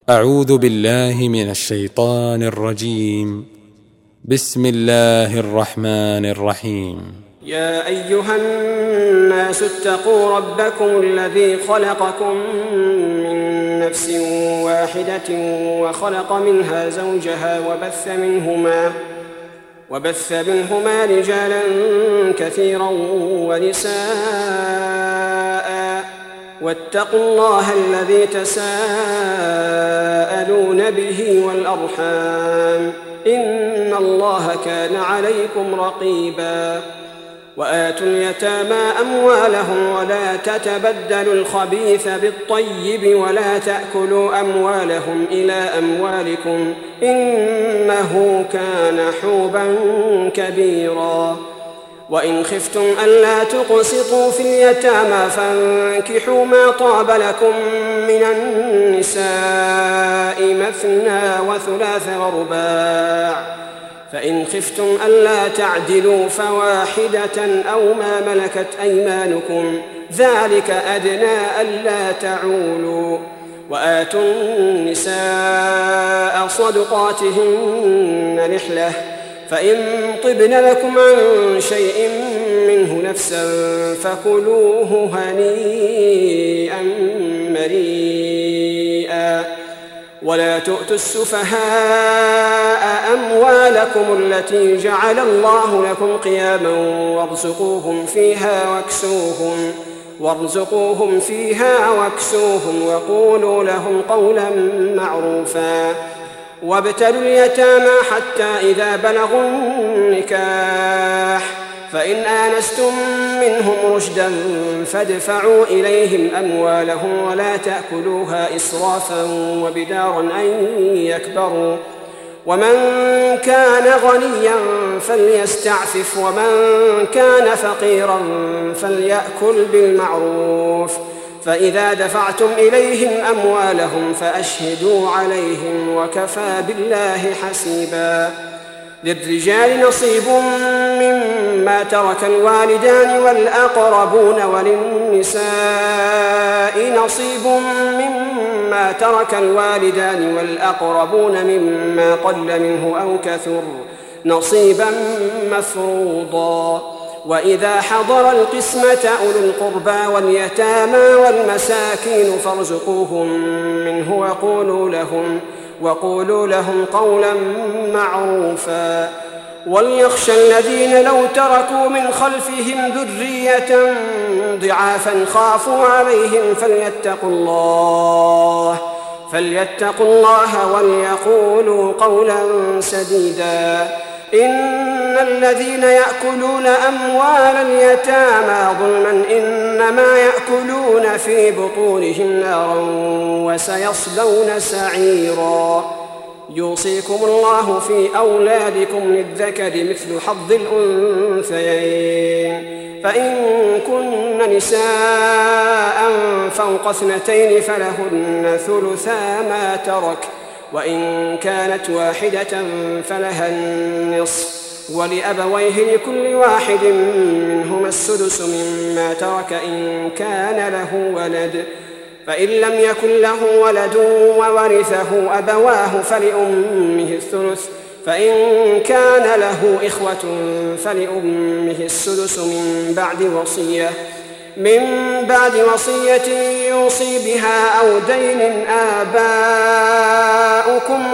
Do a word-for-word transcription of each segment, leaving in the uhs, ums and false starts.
أعوذ بالله من الشيطان الرجيم. بسم الله الرحمن الرحيم. يا أيها الناس اتقوا ربكم الذي خلقكم من نفس واحدة وخلق منها زوجها وبث منهما وبث منهما رجالا كثيرا ونساء واتقوا الله الذي تساءلون به والأرحام إن الله كان عليكم رقيبا. وآتوا اليتامى أموالهم ولا تتبدلوا الخبيث بالطيب ولا تأكلوا أموالهم إلى أموالكم إنه كان حوبا كبيرا. وإن خفتم ألا تقسطوا في اليتامى فانكحوا ما طاب لكم من النساء مثنى وثلاث ورباع، فإن خفتم ألا تعدلوا فواحدة أو ما ملكت أيمانكم ذلك أدنى ألا تعولوا. وآتوا النساء صدقاتهن نحلة، فإن طبن لكم عن شيء منه نفسا فكلوه هنيئا مريئا. ولا تؤتوا السفهاء أموالكم التي جعل الله لكم قياما وارزقوهم فيها واكسوهم وارزقوهم فيها واكسوهم وقولوا لهم قولا معروفا. وابتلوا اليتامى حتى إذا بلغوا النكاح، فإن آنستم منهم رشدا فادفعوا إليهم أموالهم ولا تأكلوها إسرافا وبدارا أن يكبروا. ومن كان غنيا فليستعفف ومن كان فقيرا فليأكل بالمعروف. فإذا دفعتم إليهم أموالهم فأشهدوا عليهم وكفى بالله حسيبا. للرجال نصيب مما ترك الوالدان والأقربون وللنساء نصيب مما ترك الوالدان والأقربون مما قل منه أو كثر نصيبا مفروضا. وإذا حضر القسمة أولو القربى واليتامى والمساكين فارزقوهم منه وقولوا لهم, وقولوا لهم قولا معروفا. وليخشى الذين لو تركوا من خلفهم ذرية ضعافا خافوا عليهم فليتقوا الله فليتقوا الله وليقولوا قولا سديدا. إن الذين يأكلون أموال اليتامى ظلما إنما يأكلون في بطونهم نارا وسيصلون سعيرا. يوصيكم الله في أولادكم للذكر مثل حظ الأنثيين، فإن كن نساء فوق اثنتين فلهن ثلثا ما ترك، وإن كانت واحدة فلها النصف، ولأبويه لكل واحد منهما السدس مما ترك إن كان له ولد. فإن لم يكن له ولد وورثه أبواه فلأمه الثلث، فإن كان له إخوة فلأمه السدس من بعد وصية من بعد وصية يوصي بها أو دين. آباؤكم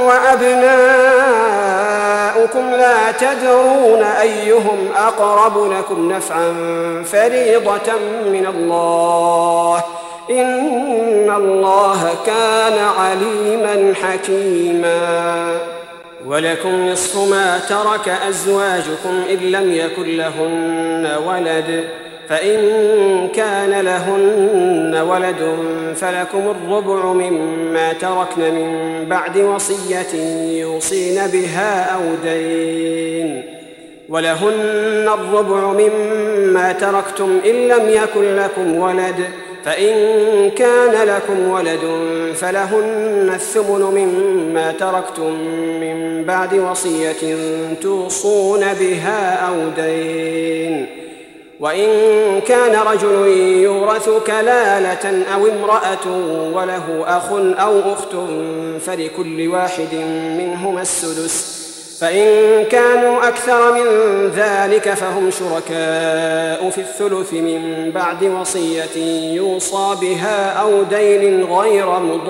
وأبناؤكم لا تدرون أيهم أقرب لكم نفعا فريضة من الله إن الله كان عليما حكيما. ولكم نصف ما ترك أزواجكم إن لم يكن لهن ولد، فإن كان لهن ولد فلكم الربع مما تركن من بعد وصية يوصين بها أو دين. ولهن الربع مما تركتم إن لم يكن لكم ولد، فإن كان لكم ولد فلهن الثمن مما تركتم من بعد وصية توصون بها أو دين. وإن كان رجل يورث كلالة أو امرأة وله أخ أو أخت فلكل واحد منهما السدس، فإن كانوا أكثر من ذلك فهم شركاء في الثلث من بعد وصية يوصى بها أو دين غير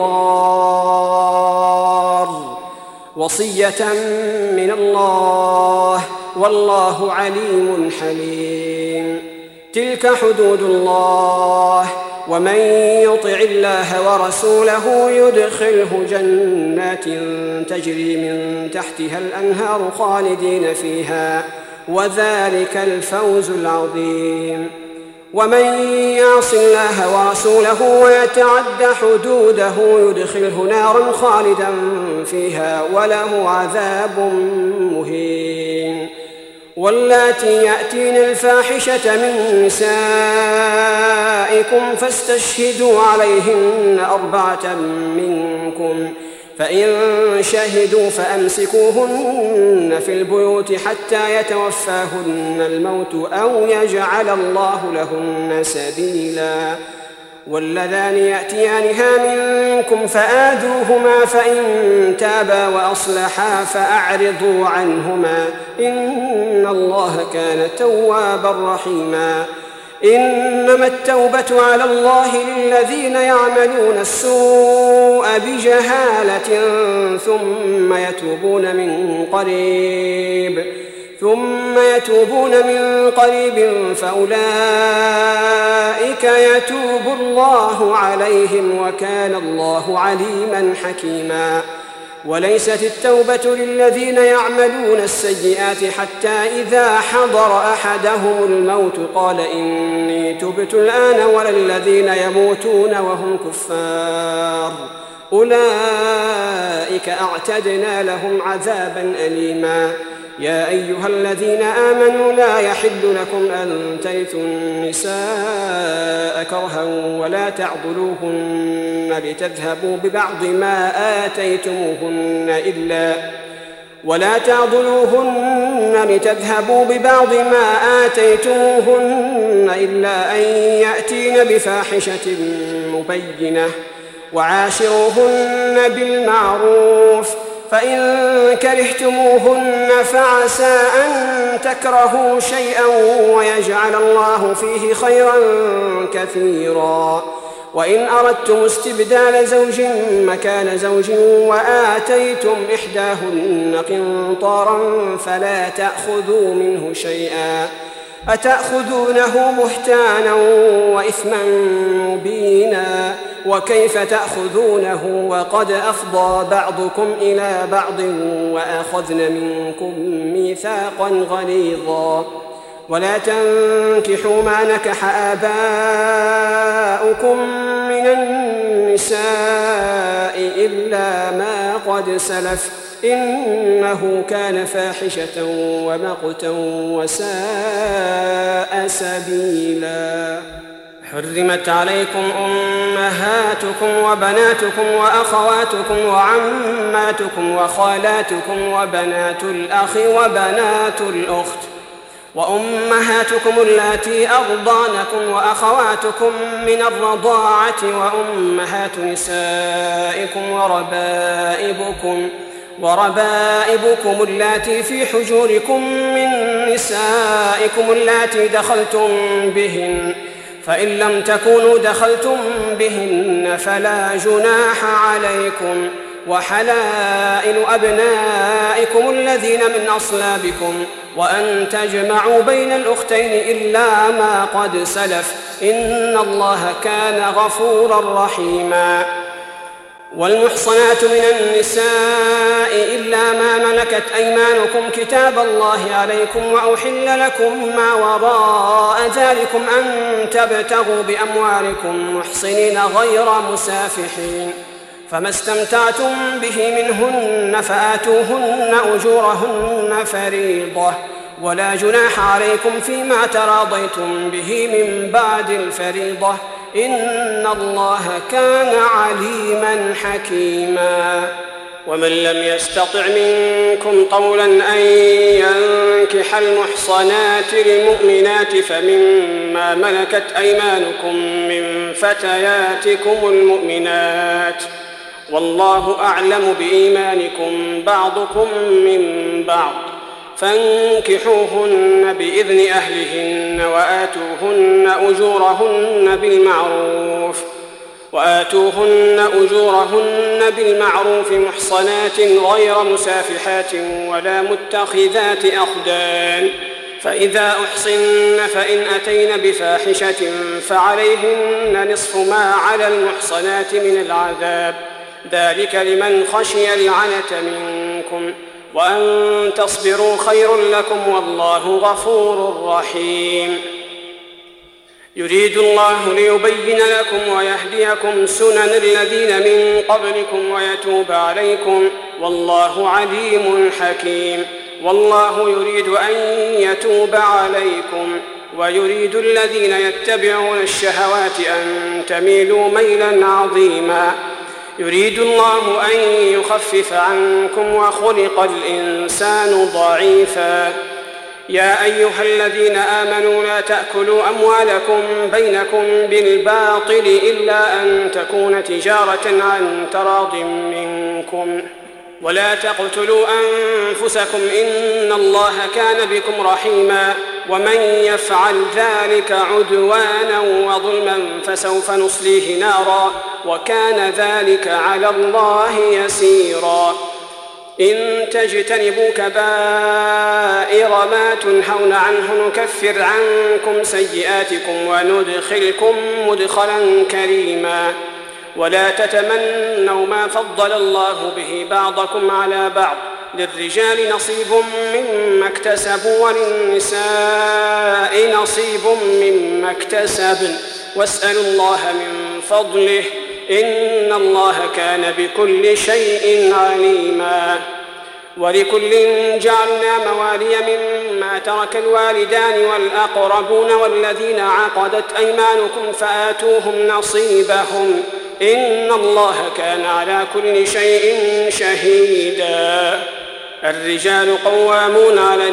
مضار، وصية من الله والله عليم حليم. تلك حدود الله، ومن يطع الله ورسوله يدخله جنات تجري من تحتها الأنهار خالدين فيها، وذلك الفوز العظيم. ومن يعص الله ورسوله ويتعد حدوده يدخله نارا خالدا فيها وله عذاب مهين. واللاتي يأتين الفاحشة من نسائكم فاستشهدوا عليهن أربعة منكم، فإن شهدوا فأمسكوهن في البيوت حتى يتوفاهن الموت أو يجعل الله لهن سبيلا. واللذان يأتيانها منكم فآذوهما فإن تابا وأصلحا فأعرضوا عنهما إن الله كان توابا رحيما. إنما التوبة على الله للذين يعملون السوء بجهالة ثم يتوبون من قريب ثم يتوبون من قريب فأولئك يتوب الله عليهم وكان الله عليما حكيما. وليست التوبة للذين يعملون السيئات حتى إذا حضر أحدهم الموت قال إني تبت الآن ولا الذين يموتون وهم كفار أولئك أعتدنا لهم عذابا أليما. يا أيها الذين آمنوا لا يحل لكم أن ترثوا النساء كرها ولا تعضلوهن لتذهبوا ببعض ما آتيتموهن إلا ولا تعضلوهن لتذهبوا ببعض ما آتيتموهن إلا أن يأتين بفاحشة مبينة وعاشروهن بالمعروف، فإن كرهتموهن فعسى أن تكرهوا شيئا ويجعل الله فيه خيرا كثيرا. وإن أردتم استبدال زوج مكان زوج وآتيتم إحداهن قنطارا فلا تأخذوا منه شيئا أتأخذونه بهتانا وإثما مبينا، وكيف تأخذونه وقد أفضى بعضكم إلى بعض وأخذن منكم ميثاقا غليظا. ولا تنكحوا ما نكح آباؤكم من النساء إلا ما قد سلف إنه كان فاحشة ومقتا وساء سبيلا. حرمت عليكم أمهاتكم وبناتكم وأخواتكم وعماتكم وخالاتكم وبنات الأخ وبنات الأخت وأمهاتكم اللاتي أرضانكم وأخواتكم من الرضاعة وأمهات نسائكم وربائبكم وربائبكم اللاتي في حجوركم من نسائكم اللاتي دخلتم بهن، فإن لم تكونوا دخلتم بهن فلا جناح عليكم، وحلائل أبنائكم الذين من أصلابكم، وأن تجمعوا بين الأختين إلا ما قد سلف إن الله كان غفورا رحيما. والمحصنات من النساء إلا ما ملكت أيمانكم كتاب الله عليكم، وأحل لكم ما وراء ذلكم أن تبتغوا بأموالكم محصنين غير مسافحين، فما استمتعتم به منهن فآتوهن أجورهن فريضة، ولا جناح عليكم فيما تراضيتم به من بعد الفريضة إن الله كان عليما حكيما. ومن لم يستطع منكم طولا أن ينكح المحصنات المؤمنات فمما ملكت أيمانكم من فتياتكم المؤمنات والله أعلم بإيمانكم بعضكم من بعض فانكحوهن بإذن أهلهن وآتوهن أجورهن بالمعروف وآتوهن أجورهن بالمعروف محصنات غير مسافحات ولا متخذات أخدان فإذا أحصن فإن أتين بفاحشة فعليهن نصف ما على المحصنات من العذاب ذلك لمن خشي العنة منكم وأن تصبروا خير لكم والله غفور رحيم يريد الله ليبين لكم ويهديكم سنن الذين من قبلكم ويتوب عليكم والله عليم حكيم والله يريد أن يتوب عليكم ويريد الذين يتبعون الشهوات أن تميلوا ميلا عظيما يريد الله أن يخفف عنكم وخلق الإنسان ضعيفا يا أيها الذين آمنوا لا تأكلوا أموالكم بينكم بالباطل إلا أن تكون تجارة عن تراض منكم ولا تقتلوا أنفسكم إن الله كان بكم رحيما ومن يفعل ذلك عدوانا وظلما فسوف نصليه نارا وكان ذلك على الله يسيرا إن تجتنبوا كبائر ما تنهون عنه نكفر عنكم سيئاتكم وندخلكم مدخلا كريما ولا تتمنوا ما فضل الله به بعضكم على بعض للرجال نصيب مما اكتسبوا وللنساء نصيب مما اكتسبن واسألوا الله من فضله إن الله كان بكل شيء عليما ولكل جعلنا موالي مما ترك الوالدان والأقربون والذين عقدت أيمانكم فآتوهم نصيبهم إن الله كان على كل شيء شهيدا الرجال قوامون على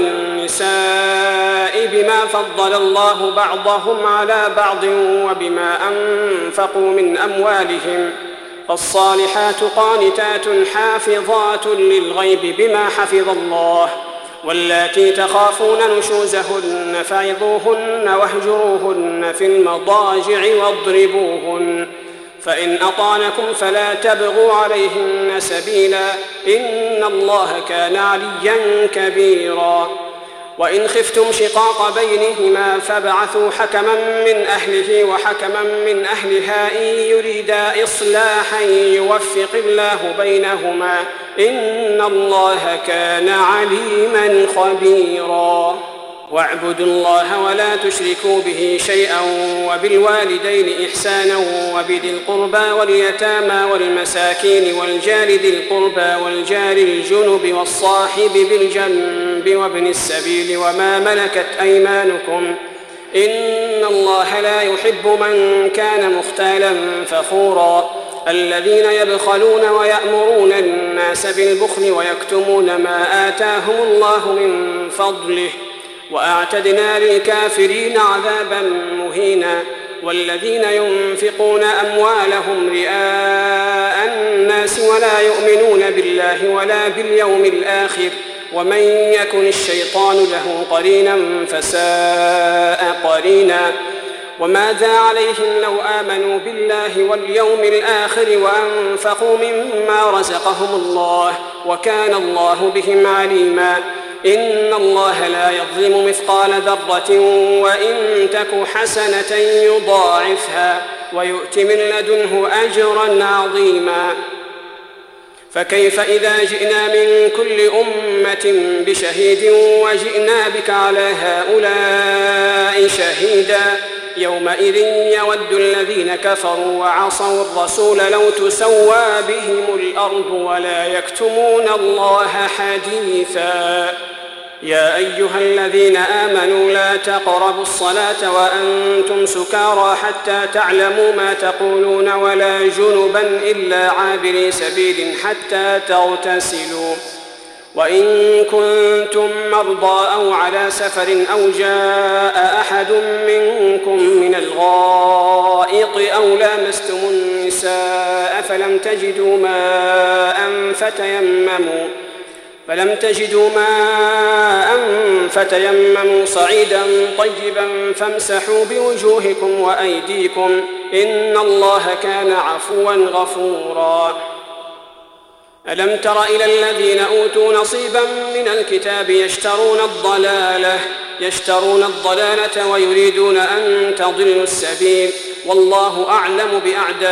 النساء بما فضل الله بعضهم على بعض وبما أنفقوا من أموالهم فالصالحات قانتات حافظات للغيب بما حفظ الله واللاتي تخافون نشوزهن فعظوهن واهجروهن في المضاجع واضربوهن فإن أطعنكم فلا تبغوا عليهن سبيلا إن الله كان عليا كبيرا وإن خفتم شقاق بينهما فابعثوا حكما من أهله وحكما من أهلها إن يريدا إصلاحا يوفق الله بينهما إن الله كان عليما خبيرا واعبدوا الله ولا تشركوا به شيئا وبالوالدين إحسانا وبذي القربى واليتامى والمساكين والجار ذي القربى والجار الجنب والصاحب بالجنب وابن السبيل وما ملكت أيمانكم إن الله لا يحب من كان مختالا فخورا الذين يبخلون ويأمرون الناس بالبخل ويكتمون ما آتاهم الله من فضله وأعتدنا للكافرين عذابا مهينا والذين ينفقون أموالهم رئاء الناس ولا يؤمنون بالله ولا باليوم الآخر ومن يكن الشيطان له قرينا فساء قرينا وماذا عليهم لو آمنوا بالله واليوم الآخر وأنفقوا مما رزقهم الله وكان الله بهم عليما إن الله لا يظلم مثقال ذرة وإن تك حسنة يضاعفها ويؤت من لدنه أجرا عظيما فكيف إذا جئنا من كل أمة بشهيد وجئنا بك على هؤلاء شهيدا يومئذ يود الذين كفروا وعصوا الرسول لو تسوى بهم الأرض ولا يكتمون الله حديثا يا أيها الذين آمنوا لا تقربوا الصلاة وأنتم سكارى حتى تعلموا ما تقولون ولا جنبا إلا عابري سبيل حتى تغتسلوا وإن كنتم مرضى أو على سفر أو جاء أحد منكم من الغائط أو لامستم النساء فلم تجدوا ماء فتيمموا فلم تجدوا ماء فتيمموا صعيدا طيبا فامسحوا بوجوهكم وأيديكم إن الله كان عفوا غفورا. ألم تر إلى الذين أوتوا نصيبا من الكتاب يشترون الضلالة يشترون الضلالة ويريدون أن تضلوا السبيل والله أعلم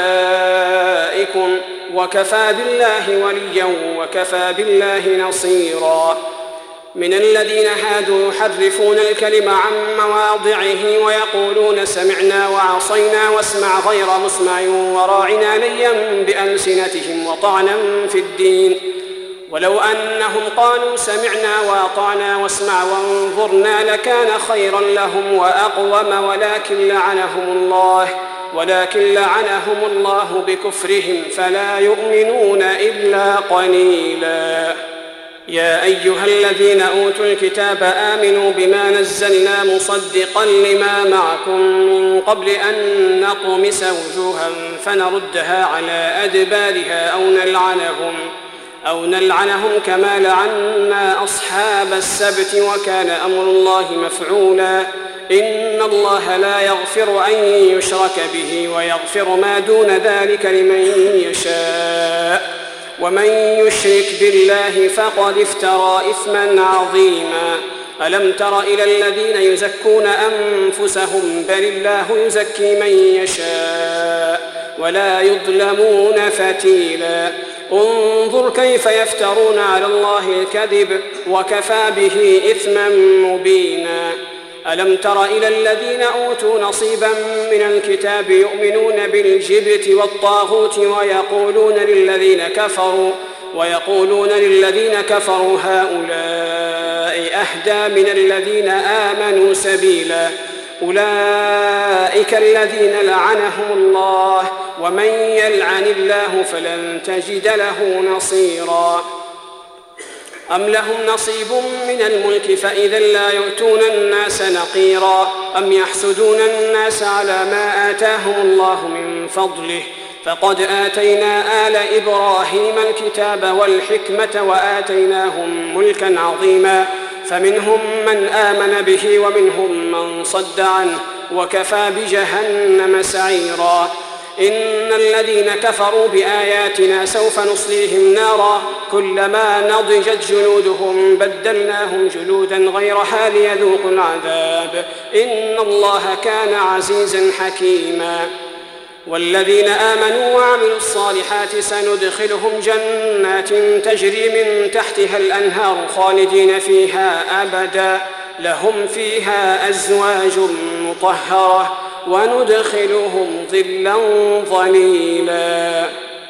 بأعدائكم وكفى بالله وليا وكفى بالله نصيرا. من الذين هادوا يحرفون الكلم عن مواضعه ويقولون سمعنا وعصينا واسمع غير مسمع وراعنا ليا بألسنتهم وطعنا في الدين ولو أنهم قالوا سمعنا وأطعنا واسمع وانظرنا لكان خيرا لهم وأقوم ولكن لعنهم الله ولكن لعنهم الله بكفرهم فلا يؤمنون إلا قليلا. يا أيها الذين أوتوا الكتاب آمنوا بما نزلنا مصدقا لما معكم من قبل أن نطمس وجوها فنردها على أدبارها أو نلعنهم أو نلعنهم كما لعنا أصحاب السبت وكان أمر الله مفعولا. إن الله لا يغفر أن يشرك به ويغفر ما دون ذلك لمن يشاء ومن يشرك بالله فقد افترى إثما عظيما. ألم تر إلى الذين يزكون أنفسهم بل الله يزكي من يشاء ولا يظلمون فتيلا. انظر كيف يفترون على الله الكذب وكفى به إثما مبينا. ألم تر إلى الذين أوتوا نصيبا من الكتاب يؤمنون بالجبت والطاغوت ويقولون للذين كفروا ويقولون للذين كفروا هؤلاء أهدى من الذين آمنوا سبيلا. أولئك الذين لعنهم الله ومن يلعن الله فلن تجد له نصيرا. أم لهم نصيب من الملك فإذا لا يؤتون الناس نقيرا أم يحسدون الناس على ما آتاهم الله من فضله فقد آتينا آل إبراهيم الكتاب والحكمة وآتيناهم ملكا عظيما فمنهم من آمن به ومنهم من صد عنه وكفى بجهنم سعيرا. إن الذين كفروا بآياتنا سوف نصليهم نارا كلما نضجت جلودهم بدلناهم جلودا غيرها ليذوقوا العذاب إن الله كان عزيزا حكيما. والذين آمنوا وعملوا الصالحات سندخلهم جنات تجري من تحتها الأنهار خالدين فيها أبدا لهم فيها أزواج مطهرة وندخلهم ظلا ظليلا.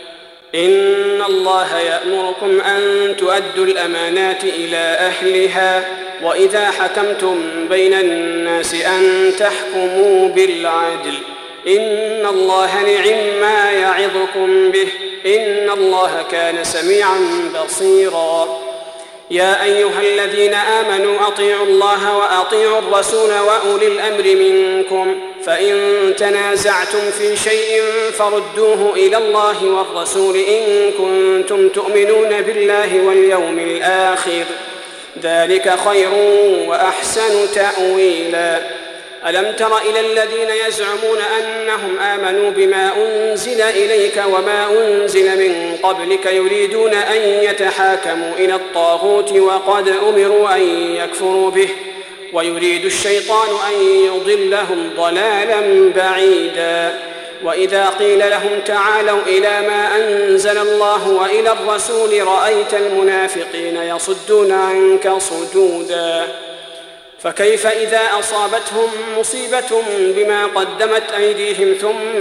إن الله يأمركم أن تؤدوا الأمانات إلى أهلها وإذا حكمتم بين الناس أن تحكموا بالعدل إن الله نعم ما يعظكم به إن الله كان سميعا بصيرا. يا أيها الذين آمنوا أطيعوا الله وأطيعوا الرسول وأولي الأمر منكم فإن تنازعتم في شيء فردوه إلى الله والرسول إن كنتم تؤمنون بالله واليوم الآخر ذلك خير وأحسن تأويلا. ألم تر إلى الذين يزعمون أنهم آمنوا بما أنزل إليك وما أنزل من قبلك يريدون أن يتحاكموا إلى الطاغوت وقد أمروا أن يكفروا به ويريد الشيطان أن يضلهم ضلالا بعيدا. وإذا قيل لهم تعالوا إلى ما أنزل الله وإلى الرسول رأيت المنافقين يصدون عنك صدودا. فكيف إذا أصابتهم مصيبة بما قدمت أيديهم ثم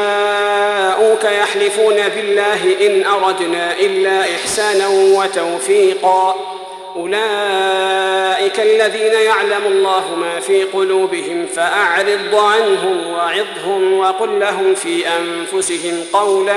جاءوك يحلفون بالله إن أردنا إلا إحسانا وتوفيقا أولئك الذين يعلم الله ما في قلوبهم فأعرض عنهم وعظهم وقل لهم في أنفسهم قولا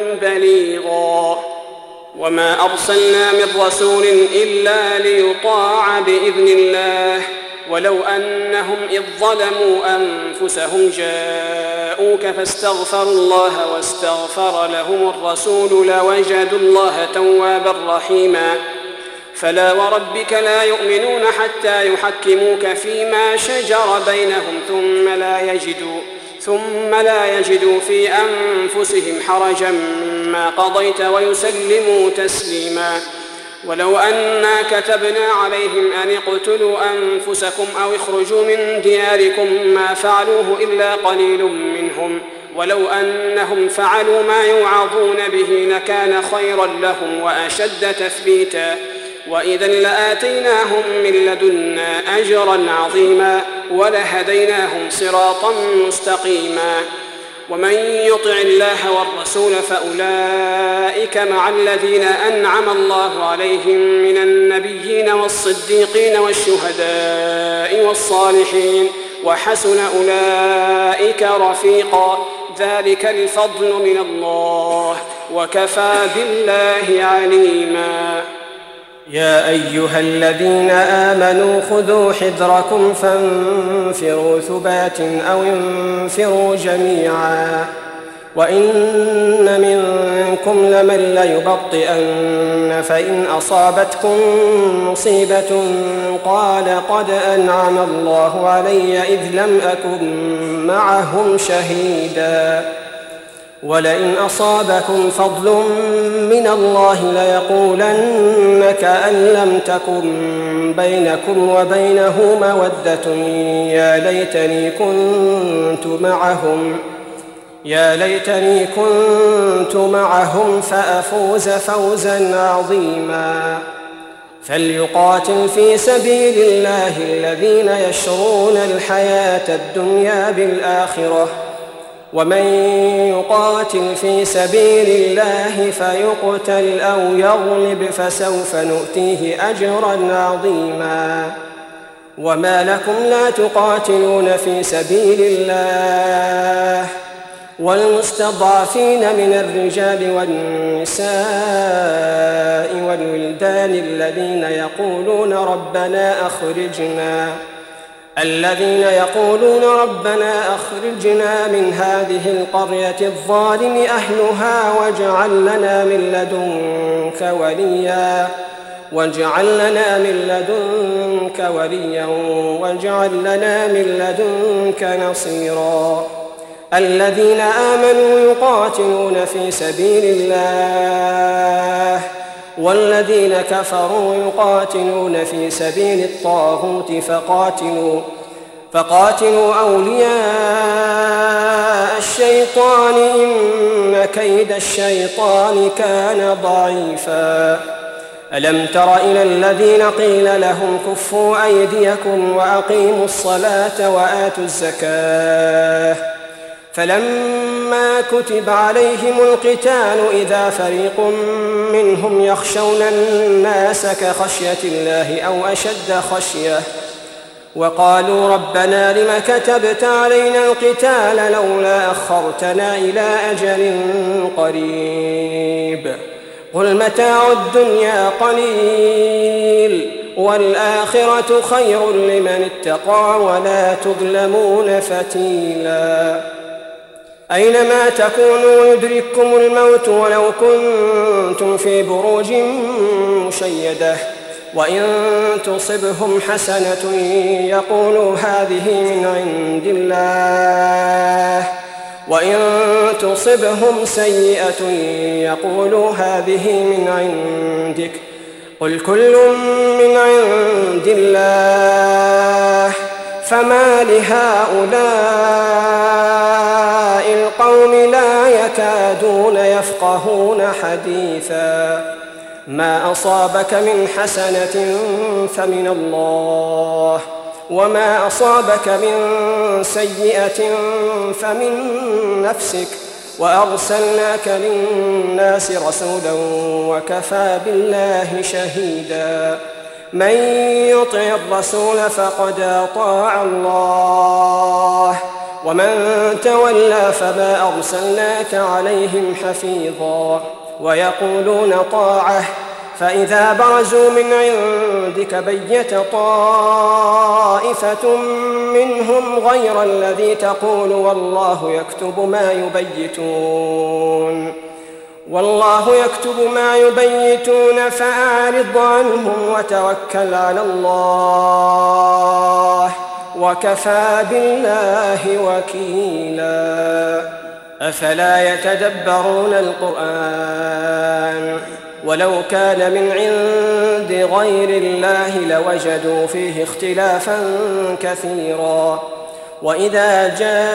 بليغا وما أرسلنا من رسول إلا ليطاع بإذن الله ولو أنهم إذ ظلموا أنفسهم جاءوك فاستغفروا الله واستغفر لهم الرسول لوجدوا الله توابا رحيما فلا وربك لا يؤمنون حتى يحكموك فيما شجر بينهم ثم لا يجدوا ثم لا يجدوا في أنفسهم حرجا مما قضيت ويسلموا تسليما ولو أنا كتبنا عليهم أن اقتلوا أنفسكم أو اخرجوا من دياركم ما فعلوه إلا قليل منهم ولو أنهم فعلوا ما يوعظون به لكان خيرا لهم وأشد تثبيتا وإذا لآتيناهم من لدنا أجرا عظيما ولهديناهم صراطا مستقيما ومن يطع الله والرسول فأولئك مع الذين أنعم الله عليهم من النبيين والصديقين والشهداء والصالحين وحسن أولئك رفيقا ذلك الفضل من الله وكفى بالله عليما يا أيها الذين آمنوا خذوا حذركم فانفروا ثبات أو انفروا جميعا وإن منكم لمن ليبطئن فإن أصابتكم مصيبة قال قد أنعم الله علي إذ لم أكن معهم شهيدا ولئن أصابكم فضل من الله ليقولن كأن لم تكن بينكم وبينه مودة يا ليتني كنت معهم يا ليتني كنت معهم فأفوز فوزا عظيما فليقاتل في سبيل الله الذين يشرون الحياة الدنيا بالآخرة ومن يقاتل في سبيل الله فيقتل أو يغلب فسوف نؤتيه أجرا عظيما وما لكم لا تقاتلون في سبيل الله والمستضعفين من الرجال والنساء والولدان الذين يقولون ربنا أخرجنا الذين يقولون ربنا أخرجنا من هذه القرية الظالم أهلها واجعل لنا من لدنك وليا واجعل لنا من لدنك وليا واجعل لنا من لدنك نصيرا الذين آمنوا يقاتلون في سبيل الله والذين كفروا يقاتلون في سبيل الطاغوت فقاتلوا فقاتلوا أولياء الشيطان إن كيد الشيطان كان ضعيفا ألم تر إلى الذين قيل لهم كفوا أيديكم وأقيموا الصلاة وآتوا الزكاة فلما كتب عليهم القتال إذا فريق منهم يخشون الناس كخشية الله أو أشد خشية وقالوا ربنا لم كتبت علينا القتال لولا أخرتنا إلى أجل قريب قل متاع الدنيا قليل والآخرة خير لمن اتقى ولا تظلمون فتيلا أينما تكونوا يدرككم الموت ولو كنتم في بروج مشيدة وإن تصبهم حسنة يقولوا هذه من عند الله وإن تصبهم سيئة يقولوا هذه من عندك قل كل من عند الله فما لهؤلاء القوم لا يكادون يفقهون حديثا ما أصابك من حسنة فمن الله وما أصابك من سيئة فمن نفسك وأرسلناك للناس رسولا وكفى بالله شهيدا من يطع الرسول فقد أطاع الله ومن تولى فما أرسلناك عليهم حفيظا ويقولون طاعة فإذا برزوا من عندك بيت طائفة منهم غير الذي تقول والله يكتب ما يبيتون والله يكتب ما يبيتون فأعرض عنهم وتوكل على الله وكفى بالله وكيلا. أفلا يتدبرون القرآن ولو كان من عند غير الله لوجدوا فيه اختلافا كثيرا وإذا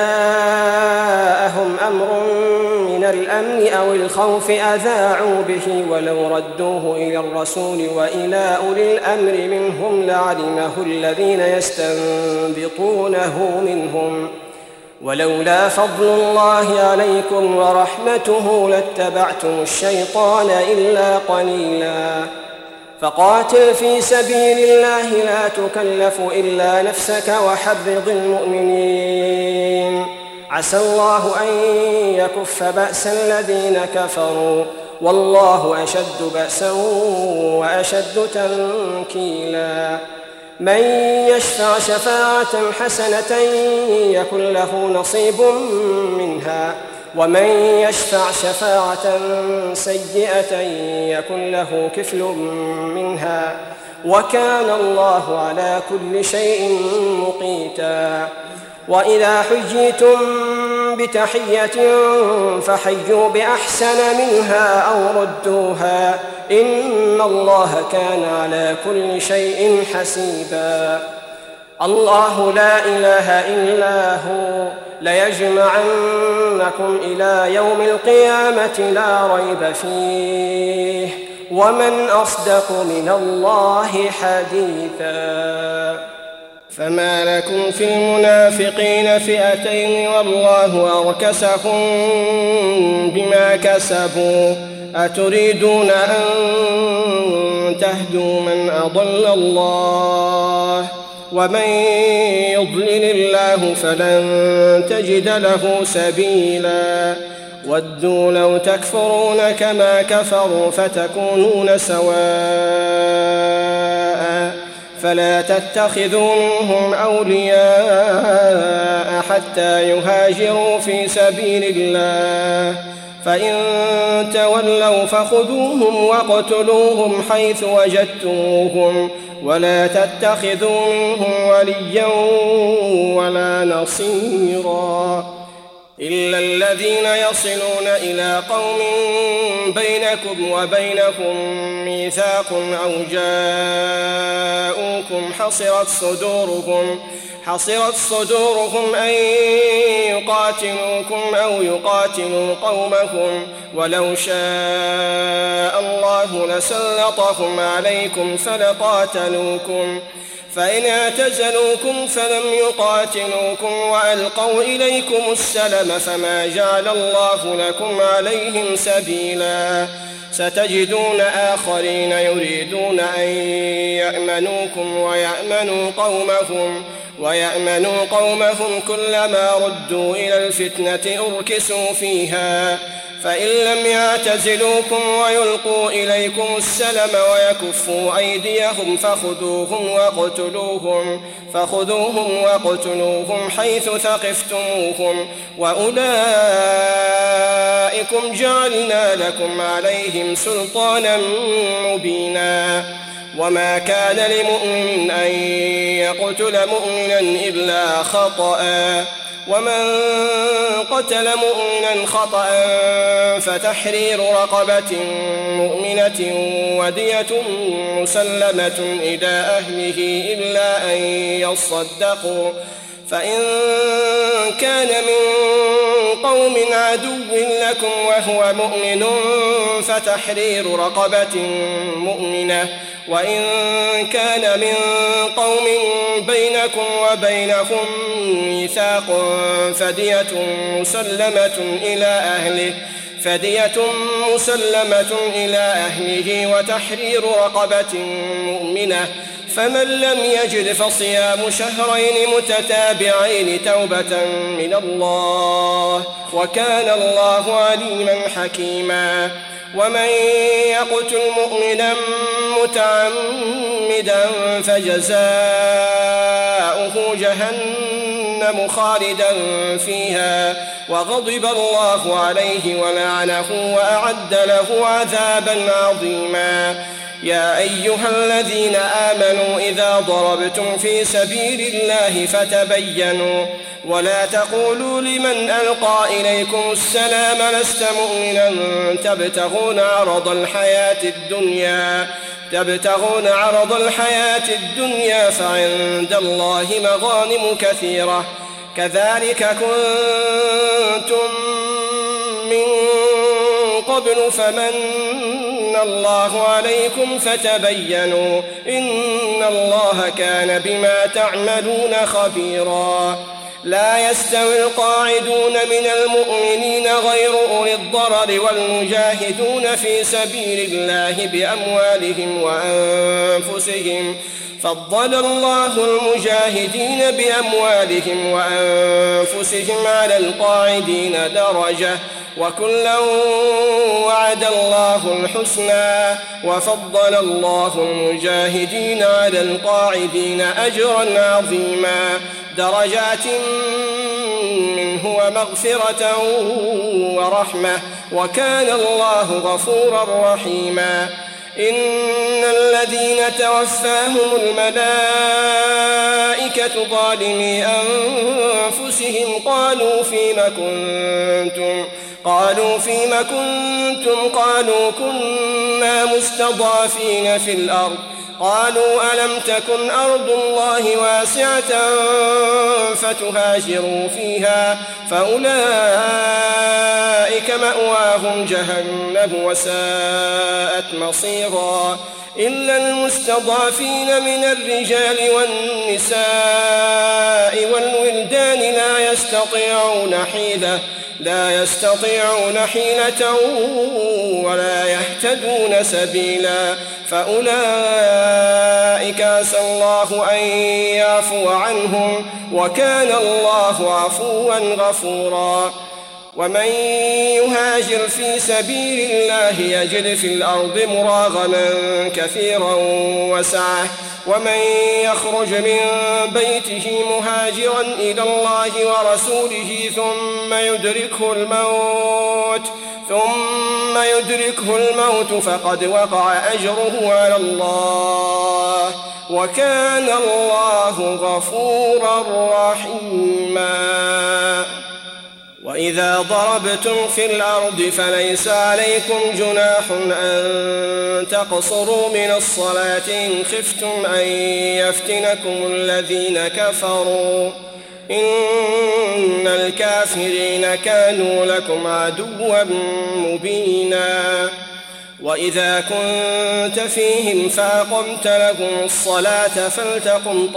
جاءهم أمر من الأمن أو الخوف أذاعوا به ولو ردوه إلى الرسول وإلى أولي الأمر منهم لعلمه الذين يستنبطونه منهم ولولا فضل الله عليكم ورحمته لاتبعتم الشيطان إلا قليلا. فقاتل في سبيل الله لا تكلف إلا نفسك وحرض المؤمنين عسى الله أن يكف بأس الذين كفروا والله أشد بأسا وأشد تنكيلا. من يشفع شفاعة حسنة يكن له نصيب منها ومن يشفع شفاعة سيئة يكن له كفل منها وكان الله على كل شيء مقيتا. وإذا حييتم بتحية فحيوا بأحسن منها أو ردوها إن الله كان على كل شيء حسيبا. الله لا إله إلا هو ليجمعنكم إلى يوم القيامة لا ريب فيه ومن أصدق من الله حديثا. فما لكم في المنافقين فئتين والله أركسهم بما كسبوا أتريدون أن تهدوا من أضل الله ومن يضلل الله فلن تجد له سبيلا. ودوا لو تكفرون كما كفروا فتكونون سواء فلا تتخذوا منهم أولياء حتى يهاجروا في سبيل الله فإن تولوا فخذوهم واقتلوهم حيث وجدتموهم ولا تتخذوا منهم وليا ولا نصيرا إلا الذين يصلون إلى قوم بينكم وبينهم ميثاق أو جاءوكم حصرت صدورهم حصرت صدورهم أن يقاتلوكم أو يقاتلوا قومهم ولو شاء الله لسلطهم عليكم فلقاتلوكم فإن اعتزلوكم فلم يقاتلوكم وألقوا إليكم السلم فما جعل الله لكم عليهم سبيلا. ستجدون آخرين يريدون أن يأمنوكم ويأمنوا قومهم ويأمنوا قومهم كلما ردوا إلى الفتنة أركسوا فيها فإن لم يعتزلوكم ويلقوا إليكم السلم ويكفوا أيديهم فخذوهم واقتلوهم فخذوهم واقتلوهم حيث ثقفتموهم وأولئكم جعلنا لكم عليهم سلطانا مبينا. وما كان لمؤمن أن يقتل مؤمنا إلا خطأ ومن قتل مؤمنا خطأ فتحرير رقبة مؤمنة ودية مسلمة إلى أهله إلا أن يصدقوا فإن كان من قوم عدو لكم وهو مؤمن فتحرير رقبة مؤمنة وإن كان من قوم بينكم وبينهم ميثاق فدية مسلمة إلى أهله فدية مسلمة إلى أهله وتحرير رقبة مؤمنة، فمن لم يجد فصيام شهرين متتابعين توبة من الله، وكان الله عليما حكيما. ومن يقتل مؤمنا متعمدا فجزاؤه جهنم خالدا فيها وغضب الله عليه ولعنه وأعد له عذابا عظيما. يا أيها الذين آمنوا إذا ضربتم في سبيل الله فتبينوا ولا تقولوا لمن ألقى إليكم السلام لست مؤمنا تبتغون عرض الحياة الدنيا تبتغون عرض الحياة الدنيا فعند الله مغانم كثيرة كذلك كنتم من قبل فمن الله عليكم فتبينوا إن الله كان بما تعملون خبيرا. لا يستوي القاعدون من المؤمنين غير أولي الضرر والمجاهدون في سبيل الله بأموالهم وأنفسهم فضل الله المجاهدين بأموالهم وأنفسهم على القاعدين درجة وكلا وعد الله الحسنى وفضل الله المجاهدين على القاعدين أجرا عظيما درجات منه ومغفرة ورحمة وكان الله غفورا رحيما. إن الذين توفاهم الملائكة ظالمي أنفسهم قالوا فيم كنتم قالوا فيم كنتم قالوا كنا مستضعفين في الأرض قالوا ألم تكن أرض الله واسعة فتهاجروا فيها فأولئك مأواهم جهنم وساءت مصيرا. إلا المستضعفين من الرجال والنساء والولدان لا يستطيعون حيلة لا يستطيعون حيلة ولا يهتدون سبيلا فأولئك عسى الله أن يعفو عنهم وكان الله عفوا غفورا. ومن يهاجر في سبيل الله يجد في الأرض مراغما كثيرا وسعة ومن يخرج من بيته مهاجرا إلى الله ورسوله ثم يدركه الموت ثم يدركه الموت فقد وقع أجره على الله وكان الله غفورا رحيما. وإذا ضربتم في الأرض فليس عليكم جناح أن تقصروا من الصلاة إن خفتم أن يفتنكم الذين كفروا إن الكافرين كانوا لكم عدوا مبينا. وإذا كنت فيهم فأقمت لهم الصلاة فلتقم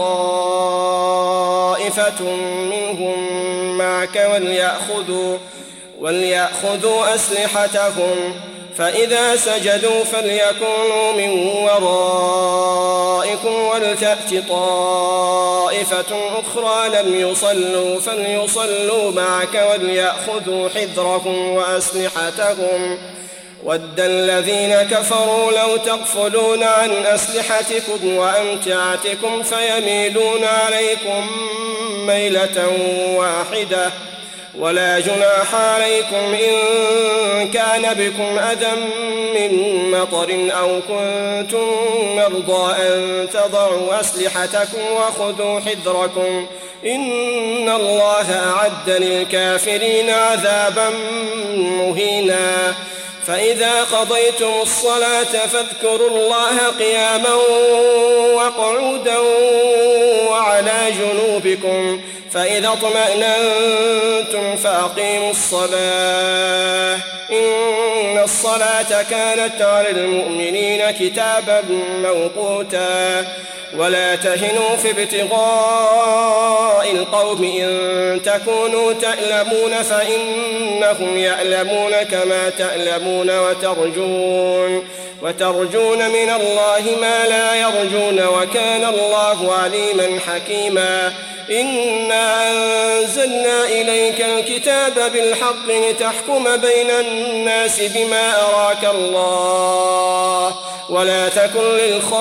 طائفة منهم معك وليأخذوا, وليأخذوا أسلحتهم فإذا سجدوا فليكونوا من ورائكم ولتأت طائفة أخرى لم يصلوا فليصلوا معك وليأخذوا حذرهم وأسلحتهم ود الذين كفروا لو تغفلون عن أسلحتكم وأمتعتكم فيميلون عليكم ميلة واحدة ولا جناح عليكم إن كان بكم أذى من مطر أو كنتم مرضى أن تضعوا أسلحتكم وخذوا حذركم إن الله أعد للكافرين عذابا مهينا. فإذا قضيتم الصلاة فاذكروا الله قياما وقعودا وعلى جنوبكم فإذا اطمأننتم فأقيموا الصلاة إن الصلاة كانت على المؤمنين كتابا موقوتا ولا تهنوا في ابتغاء القوم إن تكونوا تألمون فإنهم يألمون كما تألمون وترجون وترجون من الله ما لا يرجون وكان الله عليما حكيما إنا أنزلنا إليك الكتاب بالحق لتحكم بين الناس بما أراك الله ولا تكن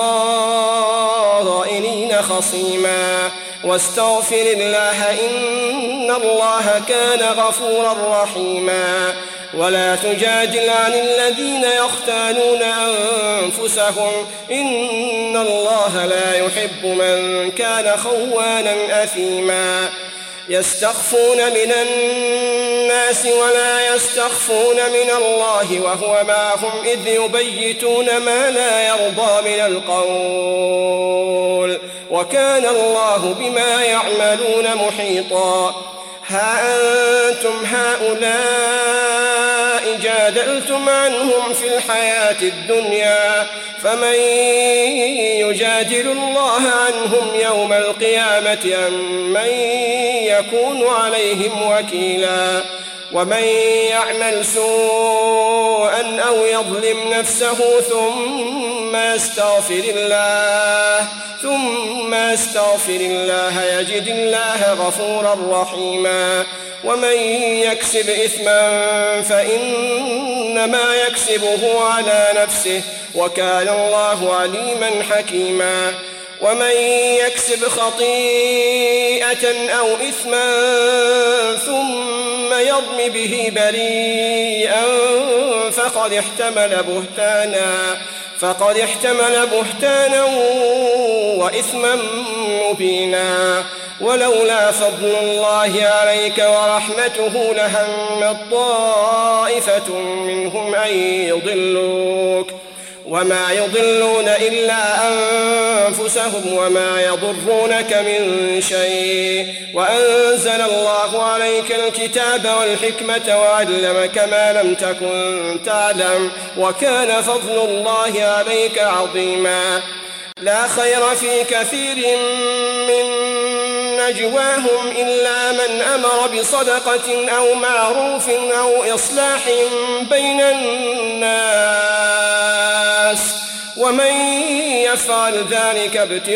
للخائنين خصيما واستغفر الله إن الله كان غفورا رحيما ولا تجادل عن الذين يختانون أنفسهم إن الله لا يحب من كان خوانا أثيما يستخفون من الناس ولا يستخفون من الله وهو معهم إذ يبيتون ما لا يرضى من القول وكان الله بما يعملون محيطا ها أنتم هؤلاء جادلتم عنهم في الحياة الدنيا فمن يجادل الله عنهم يوم القيامة أم من يكون عليهم وكيلا ومن يعمل سوءا أو يظلم نفسه ثم يستغفر الله ثم يستغفر الله يجد الله غفورا رحيما ومن يكسب إثما فإنما يكسبه على نفسه وكان الله عليما حكيما ومن يكسب خطيئة أو إثما ثم يرم به بريئا فقد احتمل بهتانا فقد احتمل بهتانا وإثما مبينا ولولا فضل الله عليك ورحمته لهمت طائفة منهم أن يضلوك وما يضلون إلا أنفسهم وما يضرونك من شيء وأنزل الله عليك الكتاب والحكمة وعلمك ما لم تكن تعلم وكان فضل الله عليك عظيما لا خير في كثير من نجواهم إلا من أمر بصدقة أو معروف أو إصلاح بين الناس ومن يفعل ذلك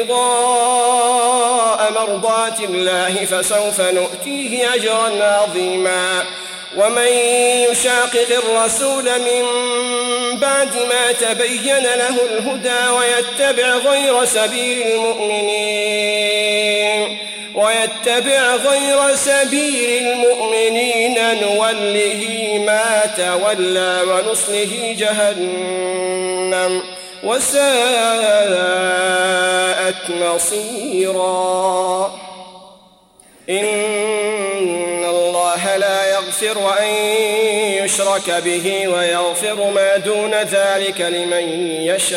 ابتغاء مرضات الله فسوف نؤتيه أجرا عظيما ومن يشاقق الرسول من بعد ما تبين له الهدى ويتبع غير سبيل المؤمنين ويتبع غير سبيل المؤمنين نوله ما تولى ونصله جهنم وساءت مصيرا إن الله لا يغفر أن يشرك به ويغفر ما دون ذلك لمن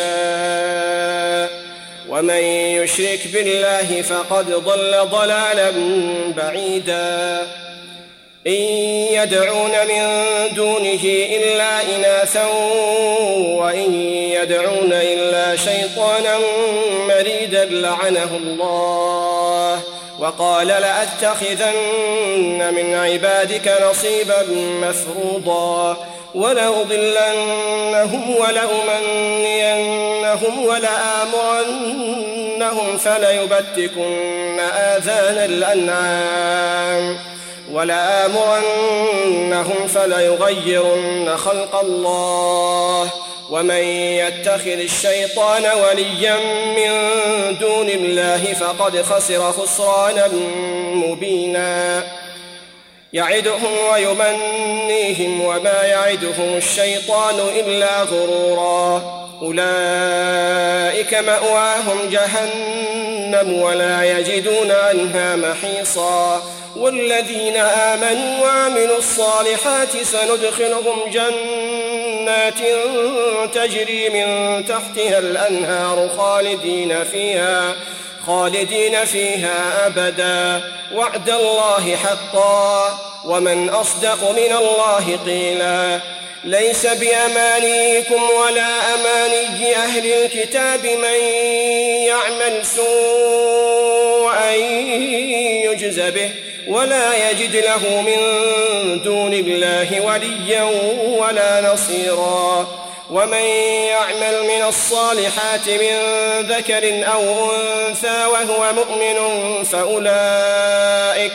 يشاء ومن يشرك بالله فقد ضل ضلالا بعيدا إن يدعون من دونه إلا إناثا وإن يدعون إلا شيطانا مريدا لعنه الله وقال لأتخذن من عبادك نصيبا مفروضا ولأضلنهم ولأمنينهم ولآمرنهم فليبتكن آذان الأنعام ولآمرنهم فليغيرن خلق الله ومن يتخذ الشيطان وليا من دون الله فقد خسر خسرانا مبينا يعدهم ويمنيهم وما يعدهم الشيطان إلا غرورا أولئك مأواهم جهنم ولا يجدون عنها محيصا والذين آمنوا وعملوا الصالحات سندخلهم جنات تجري من تحتها الأنهار خالدين فيها خالدين فيها أبدا وعد الله حقا ومن أصدق من الله قيلا ليس بأمانيكم ولا أماني أهل الكتاب من يعمل سوءا يجز به ولا يجد له من دون الله وليا ولا نصيرا. ومن يعمل من الصالحات من ذكر أو أنثى وهو مؤمن فأولئك,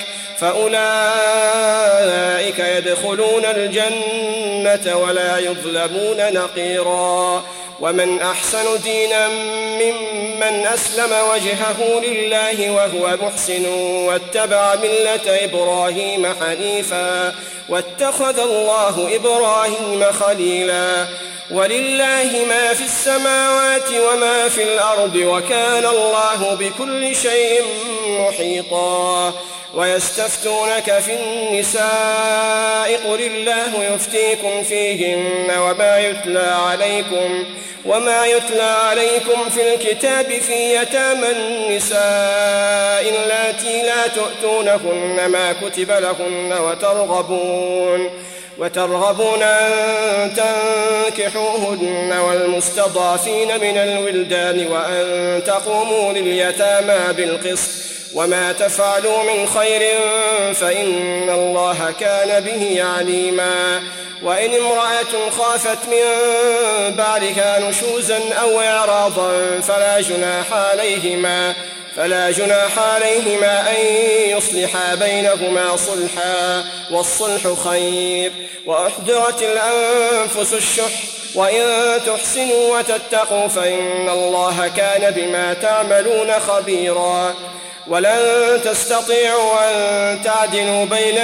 فأولئك يدخلون الجنة ولا يظلمون نقيرا. ومن أحسن دينا ممن أسلم وجهه لله وهو محسن واتبع ملة إبراهيم حنيفا واتخذ الله إبراهيم خليلا. ولله ما في السماوات وما في الأرض وكان الله بكل شيء محيطا. ويستفتونك في النساء قل الله يفتيكم فيهن وما يتلى عليكم وما يتلى عليكم في الكتاب في يتامى النساء اللاتي لا تؤتونهن ما كتب لهن وترغبون وترغبون أن تنكحوهن والمستضعفين من الولدان وأن تقوموا لليتامى بالقسط وما تفعلوا من خير فإن الله كان به عليما. وإن امرأة خافت من بعدها نشوزا أو إعراضا فلا جناح عليهما فلا جناح عليهما أن يصلحا بينهما صلحا والصلح خير. وأحضرت الأنفس الشح وإن تحسنوا وتتقوا فإن الله كان بما تعملون خبيرا. ولن تستطيعوا أن تعدلوا بين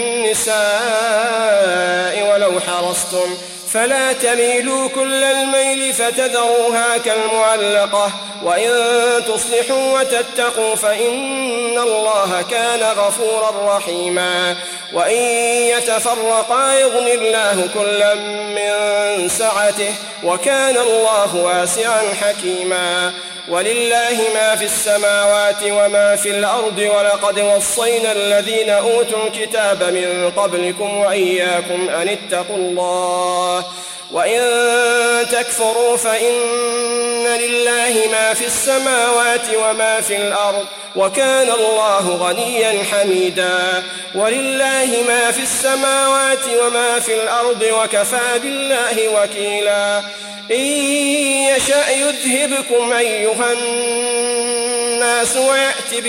النساء ولو حرصتم فلا تميلوا كل الميل فتذروها كالمعلقة وإن تصلحوا وتتقوا فإن الله كان غفورا رحيما. وإن يتفرقا يغن الله كلا من سعته وكان الله واسعا حكيما. ولله ما في السماوات وما في الأرض ولقد وصينا الذين أوتوا الكتاب من قبلكم وإياكم أن اتقوا الله وإن تكفروا فإن لله ما في السماوات وما في الأرض وكان الله غنيا حميدا. ولله ما في السماوات وما في الأرض وكفى بالله وكيلا. إن يشأ يذهبكم أيها الناس ويأتي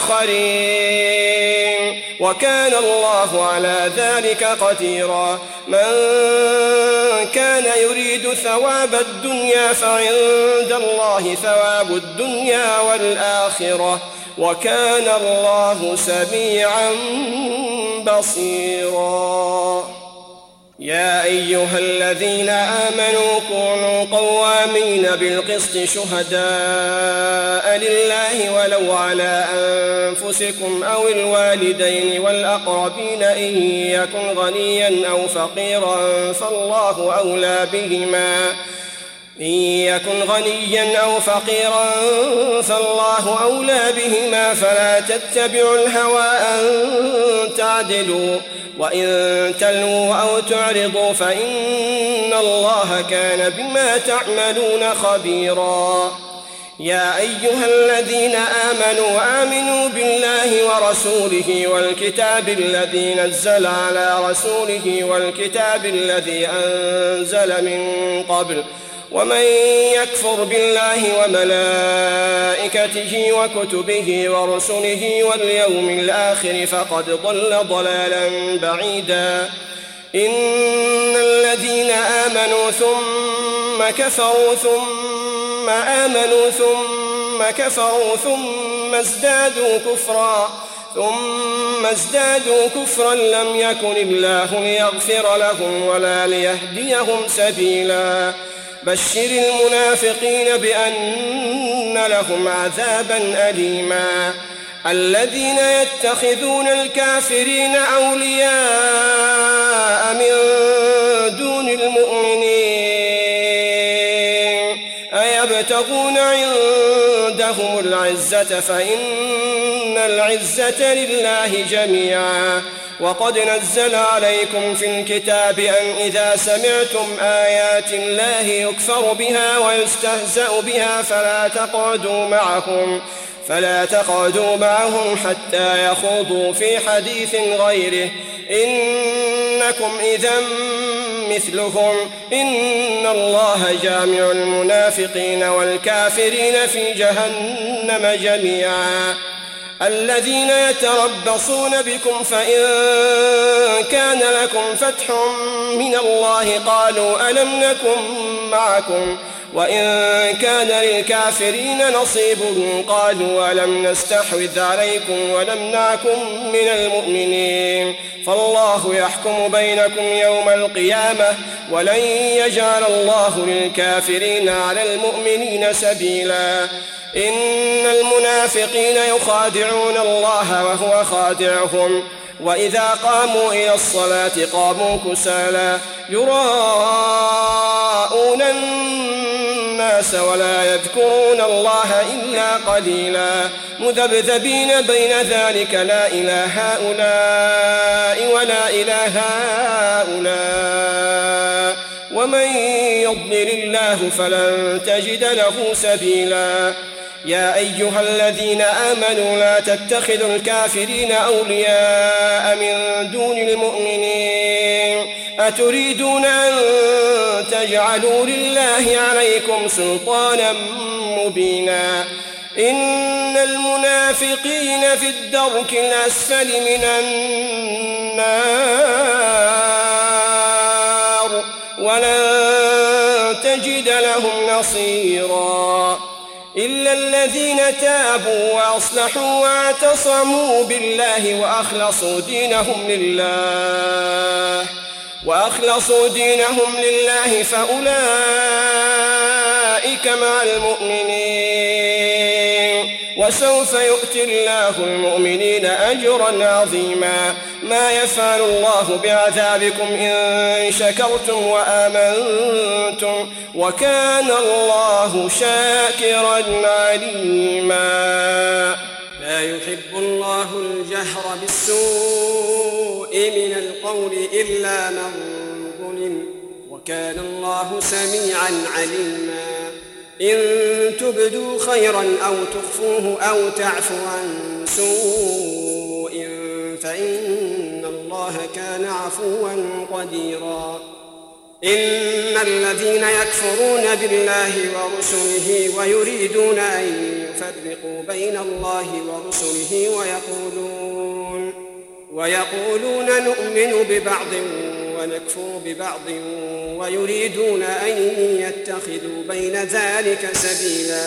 بآخرين وكان الله على ذلك قديرا. من كان يريد ثواب الدنيا فعند الله ثواب الدنيا والآخرة وكان الله سميعا بصيرا. يا أيها الذين آمنوا كونوا قوامين بالقسط شهداء لله ولو على أنفسكم أو الوالدين والأقربين إن يكن غنيا أو فقيرا فالله أولى بهما إن يكن غنيا أو فقيرا فالله أولى بهما فلا تتبعوا الهوى أن تعدلوا وإن تلووا أو تعرضوا فإن الله كان بما تعملون خبيرا. يا أيها الذين آمنوا آمنوا بالله ورسوله والكتاب الذي نزل على رسوله والكتاب الذي أنزل من قبل ومن يكفر بالله وملائكته وكتبه ورسله واليوم الآخر فقد ضل ضلالا بعيدا. إن الذين آمنوا ثم كفروا ثم آمنوا ثم كفروا ثم ازدادوا كفرا ثم ازدادوا كفرا لم يكن الله ليغفر لهم ولا ليهديهم سبيلا. بشر المنافقين بأن لهم عذابا أليما. الذين يتخذون الكافرين أولياء من دون المؤمنين أيبتغون عندهم العزة فإن العزة لله جميعا وقد نزل عليكم في الكتاب أن إذا سمعتم آيات الله يكفر بها ويستهزأ بها فلا تقعدوا معهم فلا تقعدوا معهم حتى يخوضوا في حديث غيره إنكم إذا مثلهم إن الله جامع المنافقين والكافرين في جهنم جميعا. الذين يتربصون بكم فإن كان لكم فتح من الله قالوا ألم نكن معكم وإن كان للكافرين نصيب قالوا ألم نستحوذ عليكم ونمنعكم من المؤمنين فالله يحكم بينكم يوم القيامة ولن يجعل الله للكافرين على المؤمنين سبيلا. إن المنافقين يخادعون الله وهو خادعهم وإذا قاموا إلى الصلاة قاموا كسالى يراءون الناس ولا يذكرون الله إلا قليلا مذبذبين بين ذلك لا إله هؤلاء ولا إله هؤلاء ومن يضلل الله فلن تجد له سبيلا. يا أيها الذين آمنوا لا تتخذوا الكافرين أولياء من دون المؤمنين أتريدون أن تجعلوا لله عليكم سلطانا مبينا. إن المنافقين في الدرك الأسفل من النار ولن تجد لهم نصيرا إلا الذين تابوا وأصلحوا واعتصموا بالله وأخلصوا دينهم لله وأخلصوا دينهم لله فأولئك مع المؤمنين وسوف يؤتي الله المؤمنين أجرا عظيما. ما يفعل الله بعذابكم إن شكرتم وآمنتم وكان الله شاكرا عليما. لا يحب الله الجهر بالسوء من القول إلا من ظلم وكان الله سميعا عليما. إن تبدوا خيرا أو تخفوه أو تعفو عن سوء فإن الله كان عفوا قديرا. إن الذين يكفرون بالله ورسله ويريدون أن يفرقوا بين الله ورسله ويقولون, ويقولون نؤمن ببعض ونكفر ببعض ويريدون أن يتخذوا بين ذلك سبيلا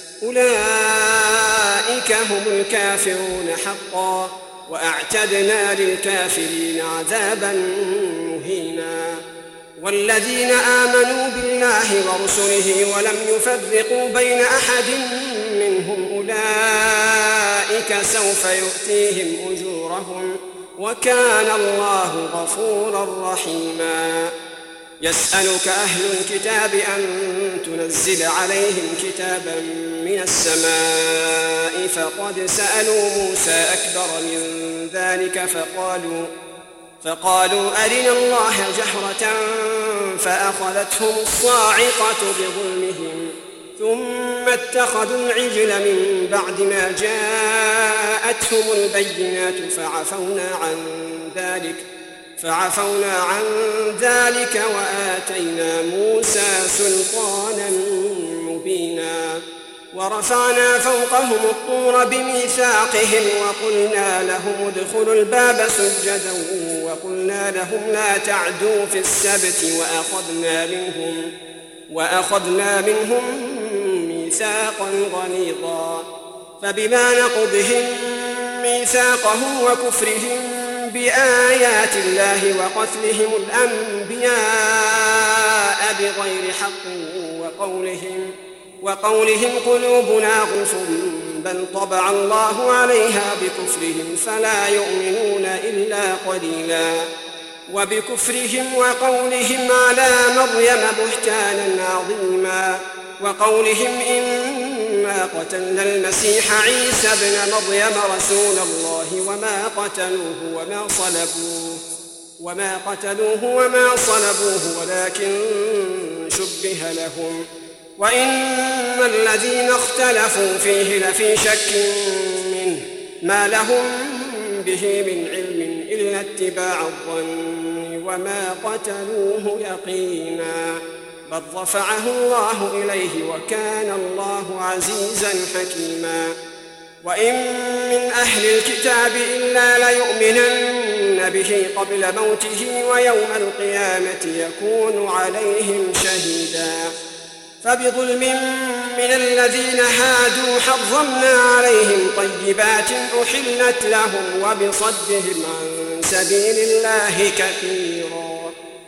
أولئك هم الكافرون حقا وأعتدنا للكافرين عذابا مهينا. والذين آمنوا بالله ورسله ولم يفرقوا بين أحد منهم أولئك سوف يؤتيهم أجورهم وكان الله غفورا رحيما. يسألك أهل الكتاب أن تنزل عليهم كتابا من السماء فقد سألوا موسى أكبر من ذلك فقالوا فقالوا أرنا الله جهرة فأخذتهم الصاعقة بظلمهم ثم اتخذوا العجل من بعد ما جاءتهم البينات فعفونا عن ذلك فعفونا عن ذلك وآتينا موسى سلطانا مبينا. ورفعنا فوقهم الطور بميثاقهم وقلنا لهم ادخلوا الباب سجدا وقلنا لهم لا تعدوا في السبت وأخذنا منهم وأخذنا منهم ميثاقا غليظا. فبما نقضهم ميثاقهم وكفرهم بآيات الله وقتلهم الأنبياء بغير حق وقولهم وقولهم قلوبنا غلف بل طبع الله عليها بكفرهم فلا يؤمنون إلا قليلا. وبكفرهم وقولهم على مريم بهتانا عظيما وقولهم إنا قتلنا المسيح عيسى ابن مريم رسول الله وما قتلوه وما صلبوه وما قتلوه وما صلبوه ولكن شبه لهم وإن الذين اختلفوا فيه لفي شك منه ما لهم به من علم إلا اتباع الظن وما قتلوه يقينا بل رفعه الله إليه وكان الله عزيزا حكيما وإن من أهل الكتاب إلا ليؤمنن به قبل موته ويوم القيامة يكون عليهم شهيدا فبظلم من الذين هادوا حرمنا عليهم طيبات أحلت لهم وبصدهم عن سبيل الله كثيرا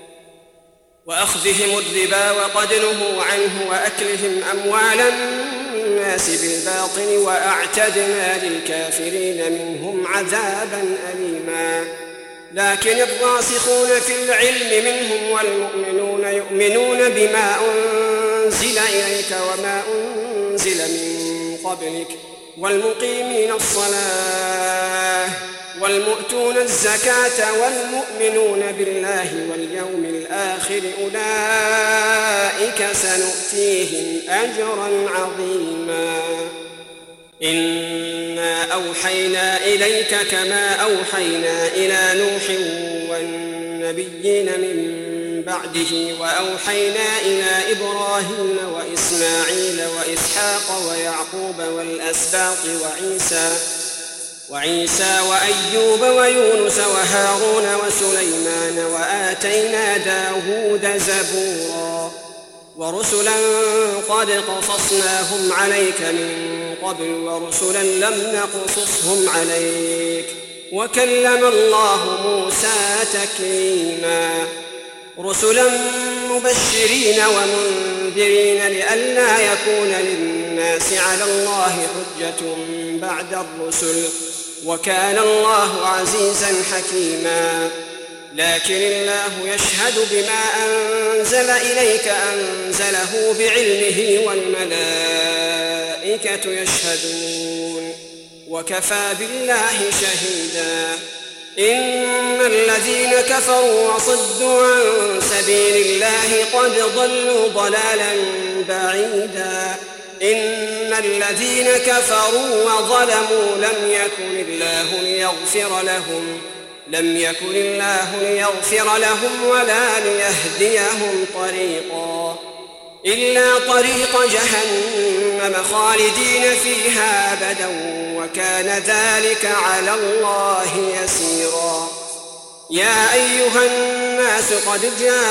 وأخذهم الربا وقد نهوا عنه وأكلهم أموال الناس بالباطل وأعتدنا للكافرين منهم عذابا أليما لكن الراسخون في العلم منهم والمؤمنون يؤمنون بما أنزل إليك وما أنزل من قبلك والمقيمين الصلاة والمؤتون الزكاة والمؤمنون بالله واليوم الآخر أولئك سنؤتيهم أجرا عظيما إنا أوحينا إليك كما أوحينا إلى نوح والنبيين من بعده وأوحينا إلى إبراهيم وإسماعيل وإسحاق ويعقوب والأسباط وعيسى وعيسى وأيوب ويونس وهارون وسليمان وآتينا داود زبورا ورسلا قد قصصناهم عليك من قبل ورسلا لم نقصصهم عليك وكلم الله موسى تكليما رسلا مبشرين ومنذرين لئلا يكون للناس على الله حجة بعد الرسل وكان الله عزيزا حكيما لكن الله يشهد بما أنزل إليك أنزله بعلمه والملائكة يشهدون وكفى بالله شهيدا إن الذين كفروا وصدوا عن سبيل الله قد ضلوا ضلالا بعيدا إن الذين كفروا وظلموا لم يكن الله ليغفر لهم لم يكن الله ليغفر لهم ولا ليهديهم طريقا إلا طريق جهنم خالدين فيها أبدا وكان ذلك على الله يسيرا يا أيها الناس قد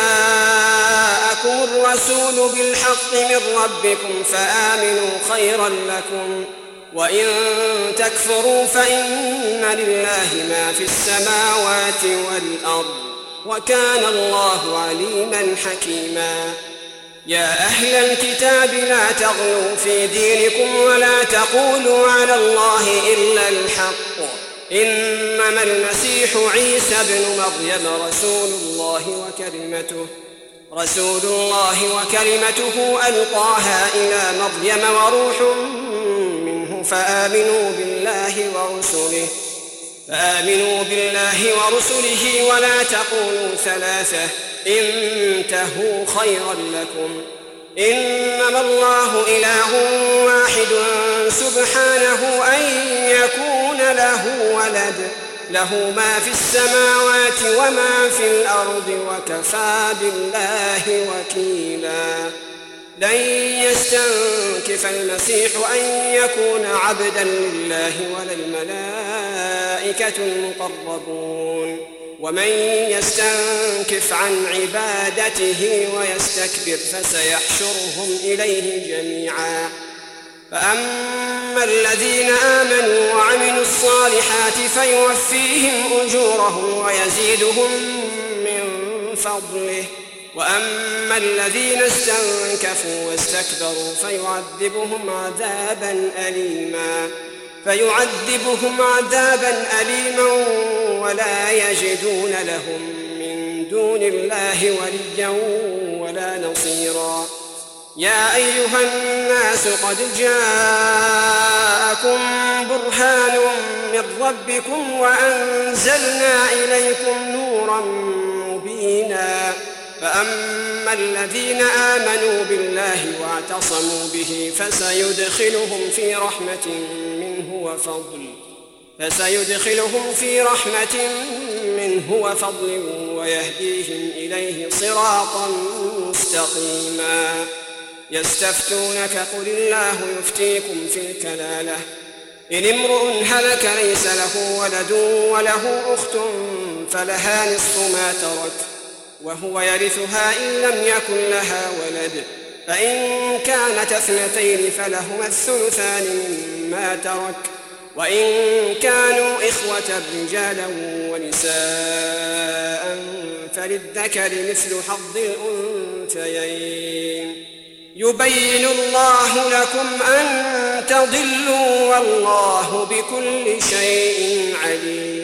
جاءكم الرسول بالحق من ربكم فآمنوا خيرا لكم وإن تكفروا فإن لله ما في السماوات والأرض وكان الله عليما حكيما يا أهل الكتاب لا تغلوا في دينكم ولا تقولوا على الله إلا الحق إنما المسيح عيسى ابن مريم رسول الله وكلمته رسول الله وكلمته ألقاها إلى مريم وروح منه فآمنوا بالله ورسله فآمنوا بالله ورسله ولا تقولوا ثلاثة انتهوا خيرا لكم إنما الله إله واحد سبحانه أن يكون له ولد له ما في السماوات وما في الأرض وكفى بالله وكيلا لن يستنكف المسيح أن يكون عبدا لله ولا الملائكة المقربون ومن يستنكف عن عبادته ويستكبر فسيحشرهم إليه جميعا فأما الذين آمنوا وعملوا الصالحات فيوفيهم أجورهم ويزيدهم من فضله وأما الذين استنكفوا واستكبروا فيعذبهم عذابا أليما فيعذبهم عذابا أليما ولا يجدون لهم من دون الله وليا ولا نصيرا يا أيها الناس قد جاءكم ربكم وأنزلنا إليكم نورا مبينا. فأما الذين آمنوا بالله واعتصموا به فسيدخلهم في رحمة منه وفضل فسيدخلهم في رحمة منه وفضل ويهديهم إليه صراطا مستقيما. يستفتونك قل الله يفتيكم في الكلالة إن امرؤ هلك ليس له ولد وله أخت فلها نصف ما ترك وهو يرثها إن لم يكن لها ولد، فإن كانت اثنتين فلهما الثلثان مما ترك، وإن كانوا إخوة رجالا ونساء فللذكر مثل حظ الأنثيين. يبين الله لكم أن تضلوا والله بكل شيء عليم.